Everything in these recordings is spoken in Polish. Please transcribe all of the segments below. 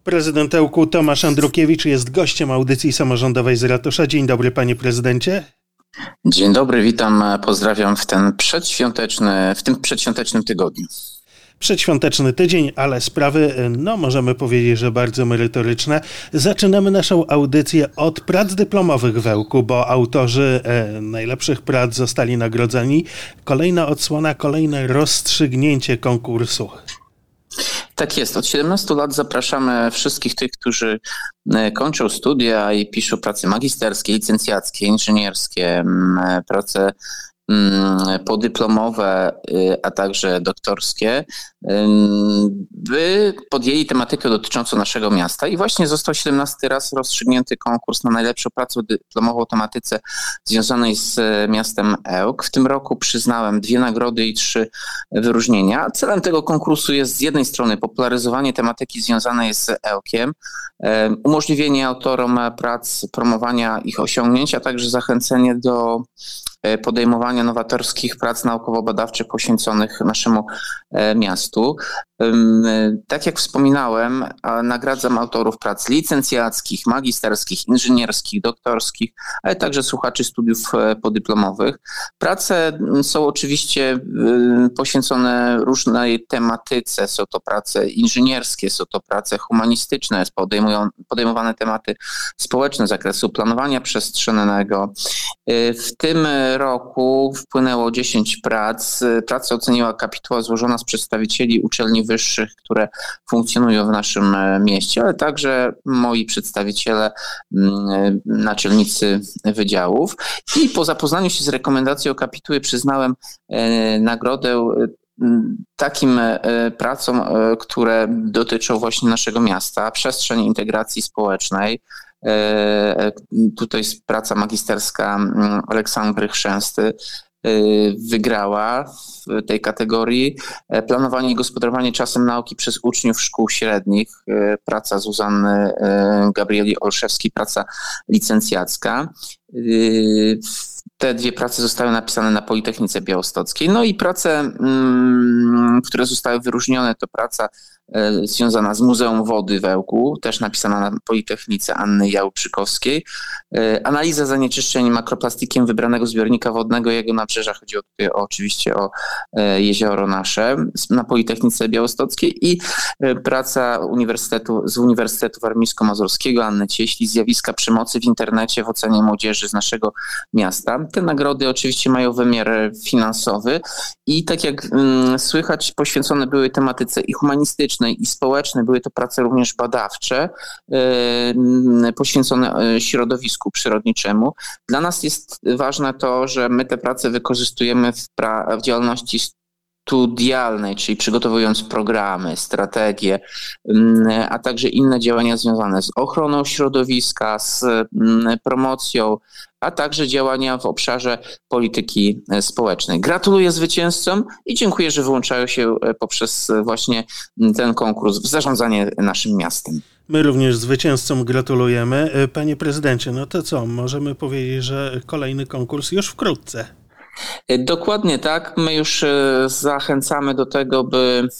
Prezydent Ełku Tomasz Andrukiewicz jest gościem audycji samorządowej z ratusza. Dzień dobry, panie prezydencie. Dzień dobry, witam, pozdrawiam w tym przedświątecznym tygodniu. Przedświąteczny tydzień, ale sprawy, możemy powiedzieć, że bardzo merytoryczne. Zaczynamy naszą audycję od prac dyplomowych w Ełku, bo autorzy najlepszych prac zostali nagrodzeni. Kolejna odsłona, kolejne rozstrzygnięcie konkursu. Tak jest. Od 17 lat zapraszamy wszystkich tych, którzy kończą studia i piszą prace magisterskie, licencjackie, inżynierskie, prace podyplomowe, a także doktorskie, by podjęli tematykę dotyczącą naszego miasta i właśnie został 17 raz rozstrzygnięty konkurs na najlepszą pracę dyplomową o tematyce związanej z miastem Ełk. W tym roku przyznałem 2 nagrody i 3 wyróżnienia. Celem tego konkursu jest z jednej strony popularyzowanie tematyki związanej z Ełkiem, umożliwienie autorom prac promowania ich osiągnięć, a także zachęcenie do podejmowania nowatorskich prac naukowo-badawczych poświęconych naszemu miastu. Tak jak wspominałem, nagradzam autorów prac licencjackich, magisterskich, inżynierskich, doktorskich, ale także słuchaczy studiów podyplomowych. Prace są oczywiście poświęcone różnej tematyce. Są to prace inżynierskie, są to prace humanistyczne, podejmowane tematy społeczne z zakresu planowania przestrzennego. W tym roku wpłynęło 10 prac. Pracę oceniła kapituła złożona z przedstawicieli uczelni wyższych, które funkcjonują w naszym mieście, ale także moi przedstawiciele, naczelnicy wydziałów. I po zapoznaniu się z rekomendacją kapituły przyznałem nagrodę takim pracom, które dotyczą właśnie naszego miasta, przestrzeń integracji społecznej. Tutaj jest praca magisterska Aleksandry Chrzęsty, wygrała w tej kategorii. Planowanie i gospodarowanie czasem nauki przez uczniów szkół średnich, praca Zuzanny Gabrieli Olszewskiej, praca licencjacka. Te 2 prace zostały napisane na Politechnice Białostockiej. No i prace, które zostały wyróżnione, to praca związana z Muzeum Wody w Ełku, też napisana na Politechnice Anny Jałbrzykowskiej. Analiza zanieczyszczeń makroplastikiem wybranego zbiornika wodnego i jego nabrzeża. Chodziło tutaj oczywiście o jezioro nasze na Politechnice Białostockiej i praca z Uniwersytetu Warmińsko-Mazurskiego Anny Cieśli, zjawiska przemocy w internecie w ocenie młodzieży z naszego miasta. Te nagrody oczywiście mają wymiar finansowy i tak jak słychać, poświęcone były tematyce i humanistycznej, i społecznej. Były to prace również badawcze, poświęcone środowisku przyrodniczemu. Dla nas jest ważne to, że my te prace wykorzystujemy w działalności studialnej, czyli przygotowując programy, strategie, a także inne działania związane z ochroną środowiska, z promocją, a także działania w obszarze polityki społecznej. Gratuluję zwycięzcom i dziękuję, że wyłączają się poprzez właśnie ten konkurs w zarządzanie naszym miastem. My również zwycięzcom gratulujemy. Panie prezydencie, no to co? Możemy powiedzieć, że kolejny konkurs już wkrótce. Dokładnie tak. My już zachęcamy do tego, by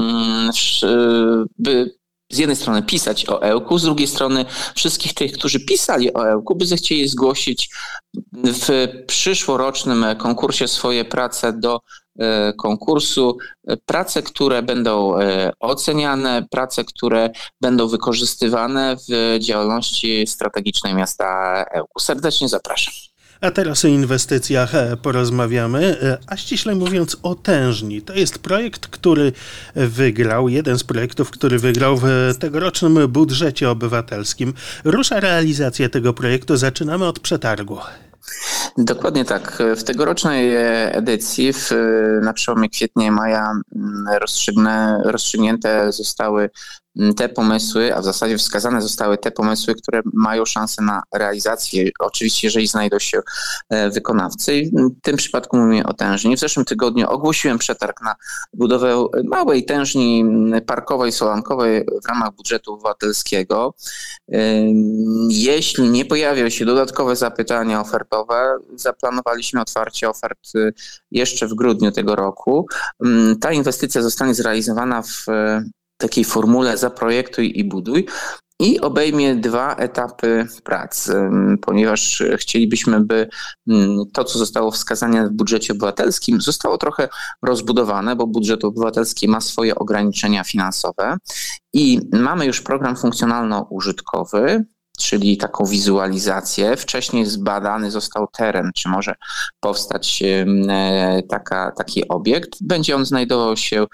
z jednej strony pisać o Ełku, z drugiej strony wszystkich tych, którzy pisali o Ełku, by zechcieli zgłosić w przyszłorocznym konkursie swoje prace do konkursu, prace, które będą oceniane, prace, które będą wykorzystywane w działalności strategicznej miasta Ełku. Serdecznie zapraszam. A teraz o inwestycjach porozmawiamy, a ściślej mówiąc o tężni. To jest projekt, który wygrał, jeden z projektów, który wygrał w tegorocznym budżecie obywatelskim. Rusza realizacja tego projektu, zaczynamy od przetargu. Dokładnie tak. W tegorocznej edycji na przełomie kwietnia i maja rozstrzygnięte zostały te pomysły, a w zasadzie wskazane zostały te pomysły, które mają szansę na realizację, oczywiście jeżeli znajdą się wykonawcy. W tym przypadku mówimy o tężni. W zeszłym tygodniu ogłosiłem przetarg na budowę małej tężni parkowej, solankowej w ramach budżetu obywatelskiego. Jeśli nie pojawią się dodatkowe zapytania ofertowe, zaplanowaliśmy otwarcie ofert jeszcze w grudniu tego roku. Ta inwestycja zostanie zrealizowana w takiej formule zaprojektuj i buduj i obejmie 2 etapy prac, ponieważ chcielibyśmy, by to, co zostało wskazane w budżecie obywatelskim, zostało trochę rozbudowane, bo budżet obywatelski ma swoje ograniczenia finansowe i mamy już program funkcjonalno-użytkowy, czyli taką wizualizację. Wcześniej zbadany został teren, czy może powstać taki obiekt. Będzie on znajdował się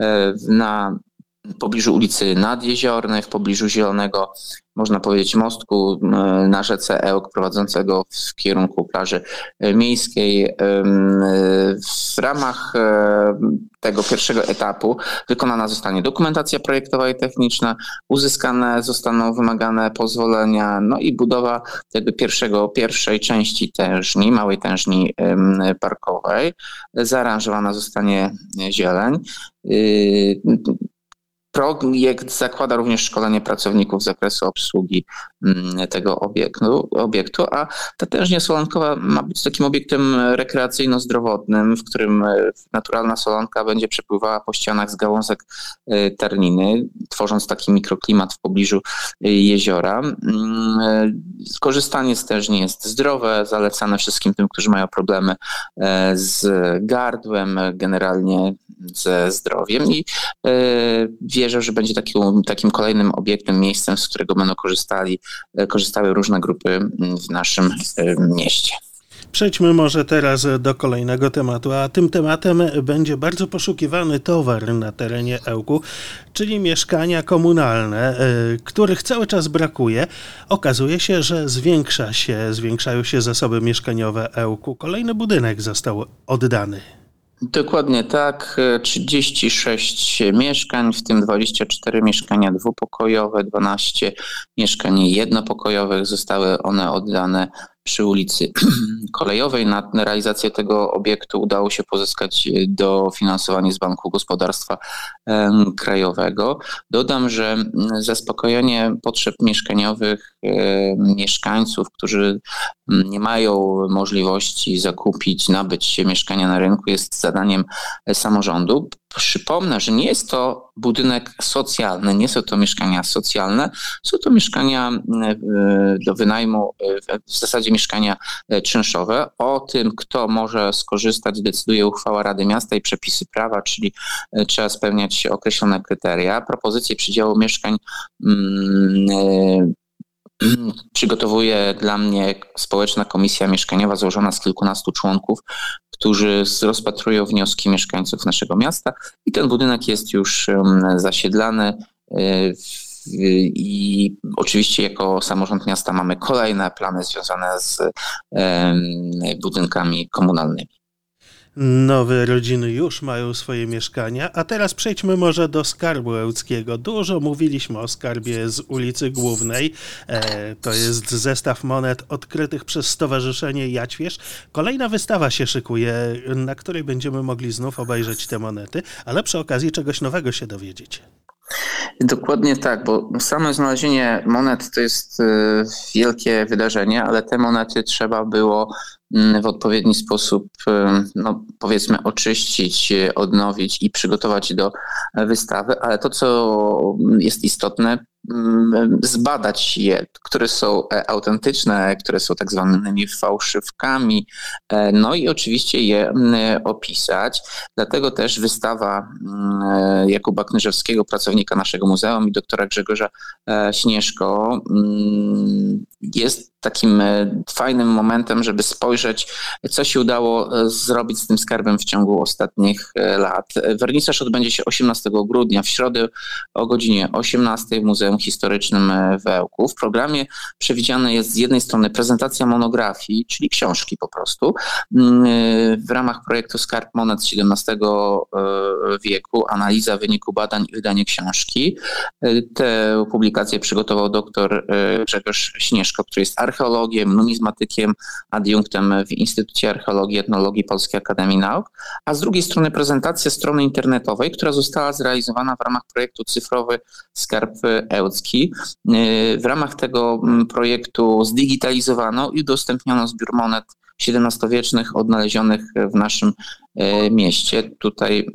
w pobliżu ulicy Nadjeziornej, w pobliżu zielonego, można powiedzieć, mostku na rzece Ełk prowadzącego w kierunku plaży miejskiej. W ramach tego pierwszego etapu wykonana zostanie dokumentacja projektowa i techniczna, uzyskane zostaną wymagane pozwolenia, no i budowa jakby pierwszej części tężni, małej tężni parkowej. Zaaranżowana zostanie zieleń. Projekt zakłada również szkolenie pracowników z zakresu obsługi tego obiektu, a ta tężnia solankowa ma być takim obiektem rekreacyjno-zdrowotnym, w którym naturalna solanka będzie przepływała po ścianach z gałązek tarniny, tworząc taki mikroklimat w pobliżu jeziora. Korzystanie z tężni jest zdrowe, zalecane wszystkim tym, którzy mają problemy z gardłem, generalnie ze zdrowiem i wierzę, że będzie takim kolejnym obiektem, miejscem, z którego będą korzystały różne grupy w naszym mieście. Przejdźmy może teraz do kolejnego tematu, a tym tematem będzie bardzo poszukiwany towar na terenie Ełku, czyli mieszkania komunalne, których cały czas brakuje. Okazuje się, że zwiększają się zasoby mieszkaniowe Ełku. Kolejny budynek został oddany. Dokładnie tak, 36 mieszkań, w tym 24 mieszkania dwupokojowe, 12 mieszkań jednopokojowych. Zostały one oddane przy ulicy Kolejowej. Na realizację tego obiektu udało się pozyskać dofinansowanie z Banku Gospodarstwa Krajowego. Dodam, że zaspokojenie potrzeb mieszkaniowych mieszkańców, którzy nie mają możliwości nabyć mieszkania na rynku, jest zadaniem samorządu. Przypomnę, że nie jest to budynek socjalny, nie są to mieszkania socjalne, są to mieszkania do wynajmu, w zasadzie mieszkania czynszowe. O tym, kto może skorzystać, decyduje uchwała Rady Miasta i przepisy prawa, czyli trzeba spełniać określone kryteria. Propozycje przydziału mieszkań przygotowuje dla mnie społeczna komisja mieszkaniowa złożona z kilkunastu członków, którzy rozpatrują wnioski mieszkańców naszego miasta i ten budynek jest już zasiedlany i oczywiście jako samorząd miasta mamy kolejne plany związane z budynkami komunalnymi. Nowe rodziny już mają swoje mieszkania, a teraz przejdźmy może do Skarbu Ełckiego. Dużo mówiliśmy o skarbie z ulicy Głównej. To jest zestaw monet odkrytych przez Stowarzyszenie Jadźwierz. Kolejna wystawa się szykuje, na której będziemy mogli znów obejrzeć te monety, ale przy okazji czegoś nowego się dowiedzieć. Dokładnie tak, bo same znalezienie monet to jest wielkie wydarzenie, ale te monety trzeba było w odpowiedni sposób, powiedzmy, oczyścić, odnowić i przygotować do wystawy, ale to, co jest istotne, zbadać je, które są autentyczne, które są tak zwanymi fałszywkami, no i oczywiście je opisać. Dlatego też wystawa Jakuba Knyżewskiego, pracownika naszego muzeum, i doktora Grzegorza Śnieżko jest takim fajnym momentem, żeby spojrzeć, co się udało zrobić z tym skarbem w ciągu ostatnich lat. Wernisaż odbędzie się 18 grudnia w środę o godzinie 18 w Muzeum Historycznym w Ełku. W programie przewidziana jest z jednej strony prezentacja monografii, czyli książki po prostu, w ramach projektu Skarb Monet z XVII wieku, analiza wyniku badań i wydanie książki. Tę publikację przygotował dr Grzegorz Śnieżko, który jest archeologiem, numizmatykiem, adiunktem w Instytucie Archeologii i Etnologii Polskiej Akademii Nauk, a z drugiej strony prezentacja strony internetowej, która została zrealizowana w ramach projektu Cyfrowy Skarb Ełcki. W ramach tego projektu zdigitalizowano i udostępniono zbiór monet XVII-wiecznych odnalezionych w naszym mieście. Tutaj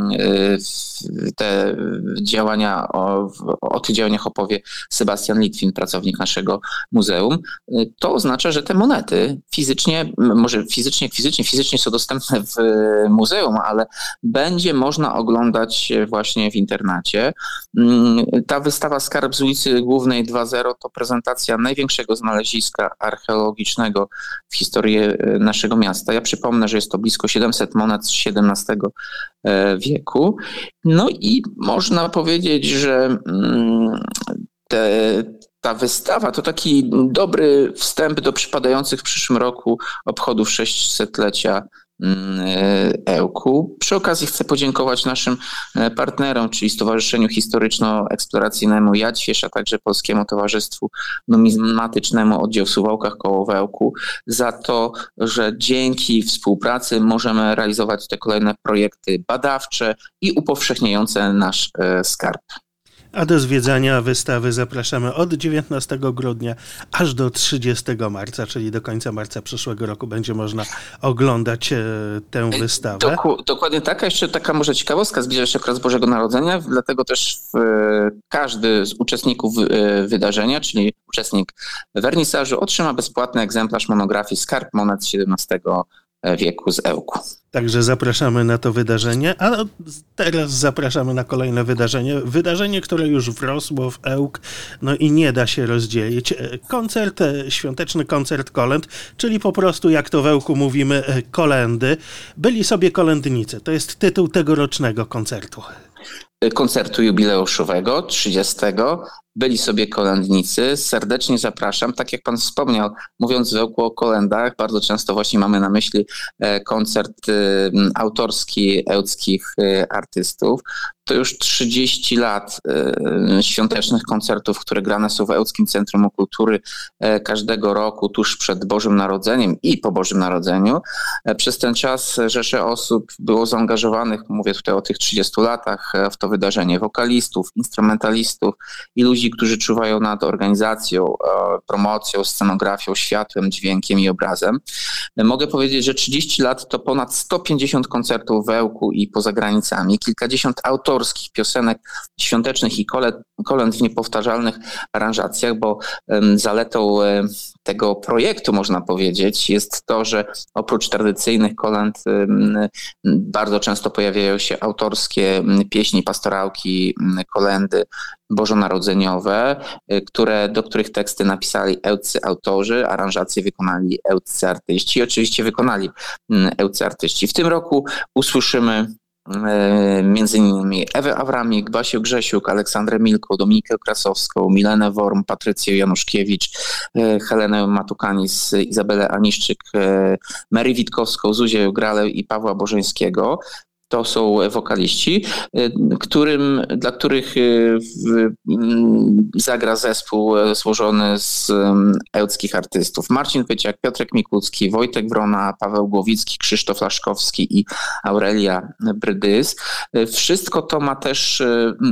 te działania, o tych działaniach opowie Sebastian Litwin, pracownik naszego muzeum. To oznacza, że te monety fizycznie są dostępne w muzeum, ale będzie można oglądać właśnie w internacie. Ta wystawa Skarb z ulicy Głównej 2.0 to prezentacja największego znaleziska archeologicznego w historii naszego miasta. Ja przypomnę, że jest to blisko 700 monet z XVII wieku. No i można powiedzieć, że ta wystawa to taki dobry wstęp do przypadających w przyszłym roku obchodów 600-lecia Ełku. Przy okazji chcę podziękować naszym partnerom, czyli Stowarzyszeniu Historyczno-Eksploracyjnemu Jadźwierz, a także Polskiemu Towarzystwu Numizmatycznemu Oddział w Suwałkach koło Ełku, za to, że dzięki współpracy możemy realizować te kolejne projekty badawcze i upowszechniające nasz skarb. A do zwiedzania wystawy zapraszamy od 19 grudnia aż do 30 marca, czyli do końca marca przyszłego roku będzie można oglądać tę wystawę. Dokładnie tak, a jeszcze taka może ciekawostka, zbliża się okres Bożego Narodzenia, dlatego też każdy z uczestników wydarzenia, czyli uczestnik wernisażu, otrzyma bezpłatny egzemplarz monografii Skarb monet XVII wieku z Ełku. Także zapraszamy na to wydarzenie, a teraz zapraszamy na kolejne wydarzenie. Wydarzenie, które już wrosło w Ełk, no i nie da się rozdzielić. Koncert, świąteczny koncert kolęd, czyli po prostu, jak to w Ełku mówimy, kolędy. Byli sobie kolędnicy. To jest tytuł tegorocznego koncertu jubileuszowego, 30. Byli sobie kolędnicy. Serdecznie zapraszam. Tak jak pan wspomniał, mówiąc w Ełku o kolędach, bardzo często właśnie mamy na myśli koncert autorski ełckich artystów. To już 30 lat świątecznych koncertów, które grane są w Ełckim Centrum Kultury każdego roku tuż przed Bożym Narodzeniem i po Bożym Narodzeniu. Przez ten czas rzesze osób było zaangażowanych, mówię tutaj o tych 30 latach, w to wydarzenie, wokalistów, instrumentalistów i ludzi, którzy czuwają nad organizacją, promocją, scenografią, światłem, dźwiękiem i obrazem. Mogę powiedzieć, że 30 lat to ponad 150 koncertów w Ełku i poza granicami, kilkadziesiąt autorskich piosenek świątecznych i kolęd w niepowtarzalnych aranżacjach, bo zaletą tego projektu, można powiedzieć, jest to, że oprócz tradycyjnych kolęd bardzo często pojawiają się autorskie pieśni, pastorałki, kolędy bożonarodzeniowe, do których teksty napisali ełccy autorzy, aranżacje wykonali ełccy artyści i oczywiście wykonali ełccy artyści. W tym roku usłyszymy między innymi Ewę Awramik, Basię Grzesiuk, Aleksandrę Milką, Dominikę Krasowską, Milenę Worm, Patrycję Januszkiewicz, Helenę Matukanis, Izabelę Aniszczyk, Mary Witkowską, Zuzię Gralę i Pawła Bożeńskiego. To są wokaliści, dla których zagra zespół złożony z ełckich artystów. Marcin Pyciak, Piotrek Mikucki, Wojtek Wrona, Paweł Głowicki, Krzysztof Laszkowski i Aurelia Brydys. Wszystko to ma też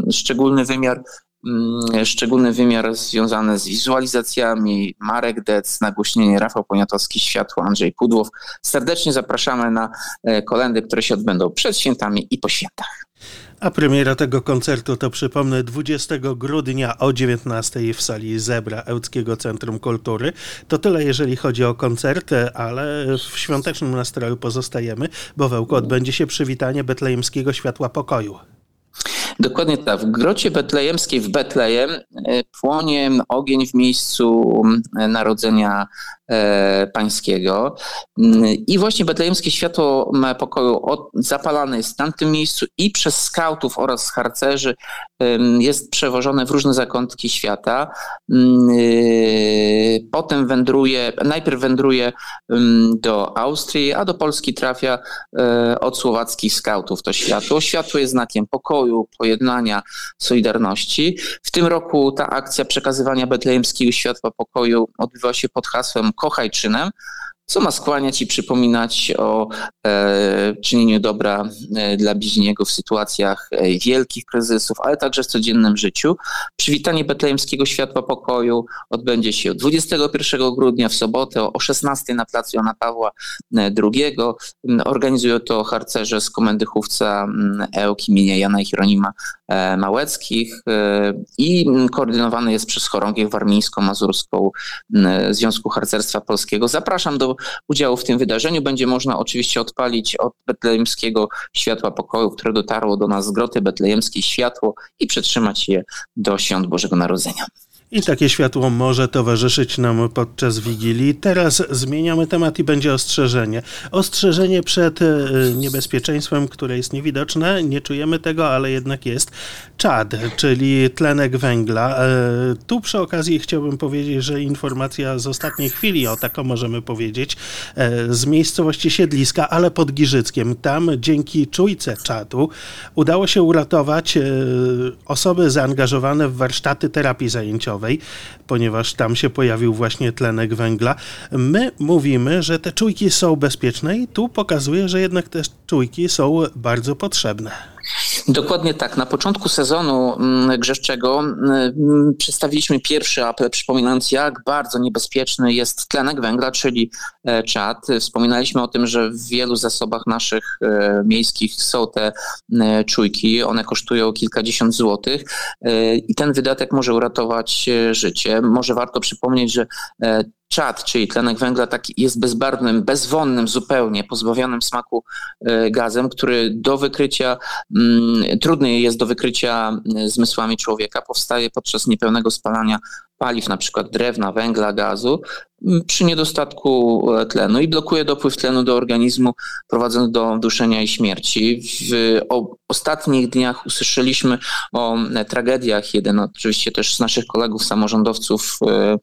szczególny wymiar związany z wizualizacjami. Marek Dec, nagłośnienie, Rafał Poniatowski, światło, Andrzej Pudłow. Serdecznie zapraszamy na kolędy, które się odbędą przed świętami i po świętach. A premiera tego koncertu to, przypomnę, 20 grudnia o 19 w sali Zebra Ełckiego Centrum Kultury. To tyle, jeżeli chodzi o koncerty, ale w świątecznym nastroju pozostajemy, bo w Ełku odbędzie się przywitanie Betlejemskiego Światła Pokoju. Dokładnie tak. W grocie betlejemskiej w Betlejem płonie ogień w miejscu narodzenia pańskiego i właśnie betlejemskie światło pokoju zapalane jest w tamtym miejscu i przez skautów oraz harcerzy jest przewożone w różne zakątki świata. Potem najpierw wędruje do Austrii, a do Polski trafia od słowackich skautów to światło. Światło jest znakiem pokoju, pojednania, solidarności. W tym roku ta akcja przekazywania betlejemskiego światła pokoju odbywa się pod hasłem Kochaj czynem, co ma skłaniać i przypominać o czynieniu dobra dla bliźniego w sytuacjach wielkich kryzysów, ale także w codziennym życiu. Przywitanie betlejemskiego światła pokoju odbędzie się 21 grudnia w sobotę o 16 na placu Jana Pawła II. Organizują to harcerze z Komendy Chówca EOK imienia Jana i Hieronima Małeckich i koordynowany jest przez Chorągiew Warmińsko-Mazurską Związku Harcerstwa Polskiego. Zapraszam do udziału w tym wydarzeniu. Będzie można oczywiście odpalić od betlejemskiego światła pokoju, które dotarło do nas z groty betlejemskiej, światło i przetrzymać je do świąt Bożego Narodzenia. I takie światło może towarzyszyć nam podczas Wigilii. Teraz zmieniamy temat i będzie ostrzeżenie. Ostrzeżenie przed niebezpieczeństwem, które jest niewidoczne, nie czujemy tego, ale jednak jest. Czad, czyli tlenek węgla. Tu przy okazji chciałbym powiedzieć, że informacja z ostatniej chwili, o taką możemy powiedzieć, z miejscowości Siedliska, ale pod Giżyckiem. Tam dzięki czujce czadu udało się uratować osoby zaangażowane w warsztaty terapii zajęciowej, ponieważ tam się pojawił właśnie tlenek węgla. My mówimy, że te czujki są bezpieczne i tu pokazuje, że jednak te czujki są bardzo potrzebne. Dokładnie tak. Na początku sezonu grzewczego przedstawiliśmy pierwszy apel, przypominając, jak bardzo niebezpieczny jest tlenek węgla, czyli czad. Wspominaliśmy o tym, że w wielu zasobach naszych miejskich są te czujki. One kosztują kilkadziesiąt złotych i ten wydatek może uratować życie. Może warto przypomnieć, że czad, czyli tlenek węgla, taki jest bezbarwnym, bezwonnym zupełnie, pozbawionym smaku gazem, który do wykrycia, trudny jest do wykrycia zmysłami człowieka, powstaje podczas niepełnego spalania paliw, na przykład drewna, węgla, gazu, przy niedostatku tlenu i blokuje dopływ tlenu do organizmu, prowadząc do duszenia i śmierci. W ostatnich dniach usłyszeliśmy o tragediach. Jeden oczywiście też z naszych kolegów samorządowców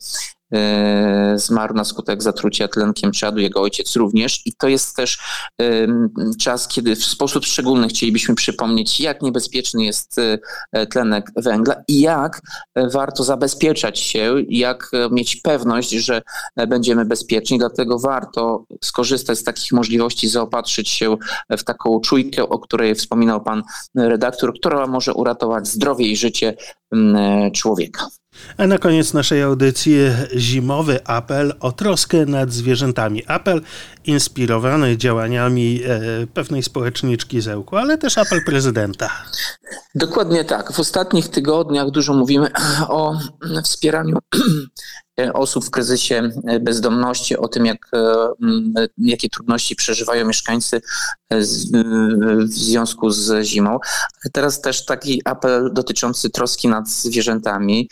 zmarł na skutek zatrucia tlenkiem czadu, jego ojciec również, i to jest też czas, kiedy w sposób szczególny chcielibyśmy przypomnieć, jak niebezpieczny jest tlenek węgla i jak warto zabezpieczać się, jak mieć pewność, że będziemy bezpieczni. Dlatego warto skorzystać z takich możliwości, zaopatrzyć się w taką czujkę, o której wspominał pan redaktor, która może uratować zdrowie i życie człowieka. A na koniec naszej audycji zimowy apel o troskę nad zwierzętami. Apel inspirowany działaniami pewnej społeczniczki z Ełku, ale też apel prezydenta. Dokładnie tak. W ostatnich tygodniach dużo mówimy o wspieraniu osób w kryzysie bezdomności, o tym, jakie trudności przeżywają mieszkańcy w związku z zimą. Teraz też taki apel dotyczący troski nad zwierzętami.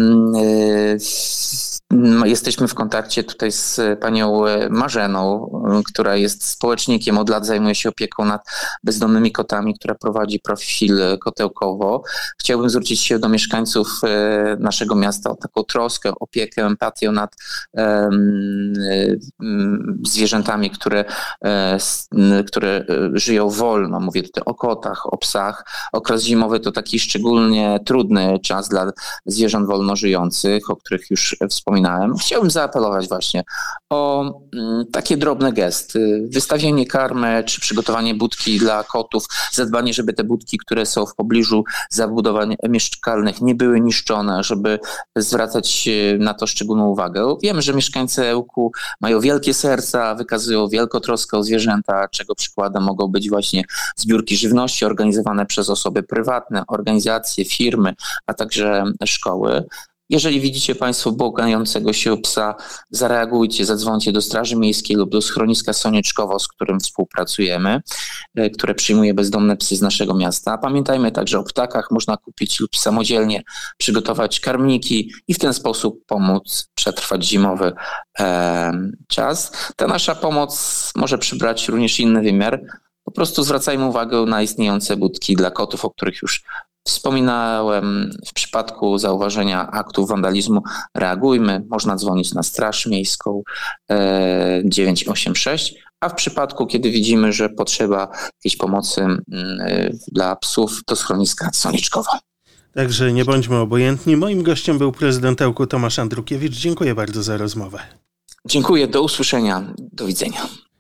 Jesteśmy w kontakcie tutaj z panią Marzeną, która jest społecznikiem, od lat zajmuje się opieką nad bezdomnymi kotami, która prowadzi profil Kotełkowo. Chciałbym zwrócić się do mieszkańców naszego miasta o taką troskę, opiekę, empatię nad zwierzętami, które żyją wolno. Mówię tutaj o kotach, o psach. Okres zimowy to taki szczególnie trudny czas dla zwierząt wolno żyjących, o których już wspominałem. Chciałbym zaapelować właśnie o takie drobne gesty. Wystawienie karmy czy przygotowanie budki dla kotów, zadbanie, żeby te budki, które są w pobliżu zabudowań mieszkalnych, nie były niszczone, żeby zwracać na to szczególną uwagę. Wiemy, że mieszkańcy Ełku mają wielkie serca, wykazują wielką troskę o zwierzęta, czego przykładem mogą być właśnie zbiórki żywności organizowane przez osoby prywatne, organizacje, firmy, a także szkoły. Jeżeli widzicie państwo błagającego się psa, zareagujcie, zadzwońcie do Straży Miejskiej lub do schroniska Sonieczkowo, z którym współpracujemy, które przyjmuje bezdomne psy z naszego miasta. Pamiętajmy także o ptakach, można kupić lub samodzielnie przygotować karmniki i w ten sposób pomóc przetrwać zimowy czas. Ta nasza pomoc może przybrać również inny wymiar. Po prostu zwracajmy uwagę na istniejące budki dla kotów, o których już wspominałem. W przypadku zauważenia aktów wandalizmu reagujmy. Można dzwonić na Straż Miejską 986, a w przypadku, kiedy widzimy, że potrzeba jakiejś pomocy dla psów, to schroniska Sonieczkowo. Także nie bądźmy obojętni. Moim gościem był prezydent Ełku Tomasz Andrukiewicz. Dziękuję bardzo za rozmowę. Dziękuję, do usłyszenia, do widzenia.